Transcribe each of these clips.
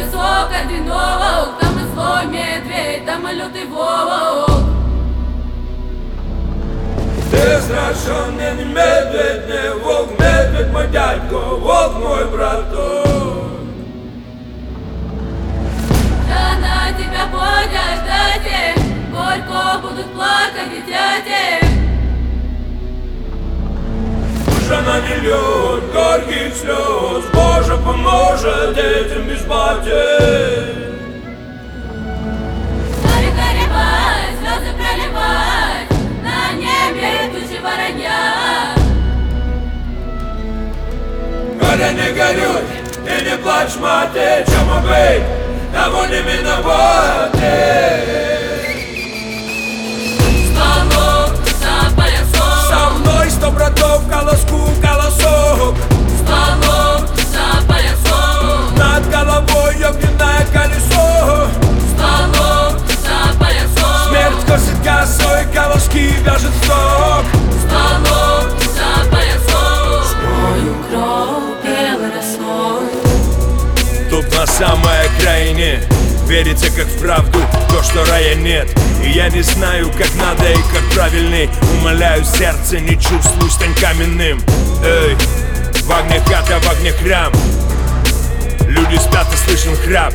колесо, одинок. Там и злой медведь, там и лютый волк. Ты страшный не медведь, не волк, медведь мой дядько, волк мой браток. Жена тебя будет ждать, горько будут плакать и дети. Жена не льет горьких слез, Боже поможет детям без потерь. Горько ревать, слезы проливать, на небе тучи воронья. Горе не горюй и не плачь, мать, чему быть, того не миновать. Стволок за поясок, Со мной 100 братов, колоску, колосок. стволок за поясок, Над головой огненное колесо. стволок за поясок, Смерть косит косой, колоски вяжет сток. стволок за поясок. Мою кровь белой росой. Тут на самой окраине верится как в правду то, что рая нет. И я не знаю, как надо и как правильней. Умоляю сердце, не чувствуй, стань каменным. Эй, в огне хата, в огне храм. Люди спят и слышен храп.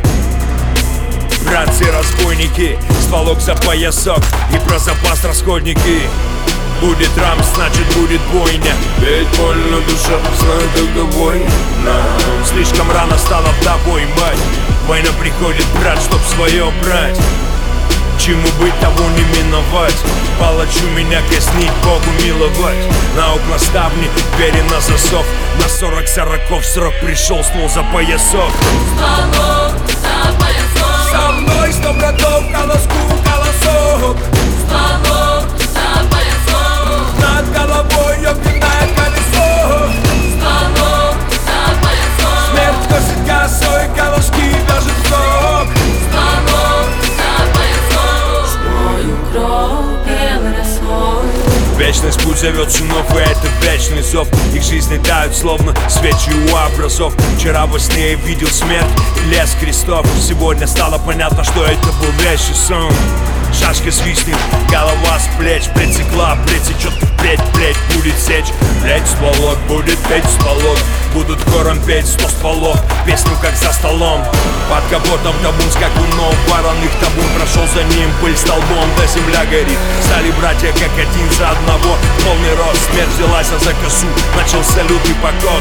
Братцы-разбойники, стволок за поясок и про запас расходники. Будет рамс, значит будет бойня. Ведь больно душа, знаю, когда война. Слишком рано стала вдовой мать. Война приходит, брат, чтоб свое брать. Чему быть, того не миновать. Палачу меня казнить, Богу миловать. На окна ставни, двери на засов. На 40 сороков срок пришел, снул за поясок. Стволок за поясок, Со мной 100 братов, колоску, колосок. стволок за поясок, Над головой огненное колесо. стволок за поясок, Смерть косит косой, колоски вяжет сток. стволок за поясок. Мою кровь белой росой. Вечность путь зовет сынов, и это вечный зов. Их жизни тают, словно свечи у образов. Вчера во сне я видел смерть и лес крестов. Сегодня стало понятно, что это был вещий сон. Шашка свистнет, голова с плеч притекла, притечет впредь, плеть будет сечь. Плеть стволок, будет петь стволок. Будут хором петь 100 стволов, песню как за столом. Под капотом табун скакунов, вороных табун прошел за ним, пыль столбом, да земля горит. Стали братья как один за одного, полный рост. Смерть взялась за косу, начался лютый покос.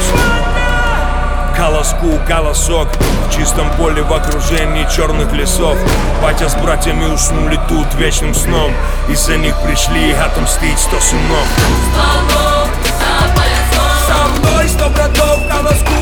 Колоску, колосок, в чистом поле в окружении черных лесов. Батя с братьями уснули тут вечным сном. Из-за них пришли отомстить 100 сынов. Стволок за поясок, Со мной 100 братов, колоску,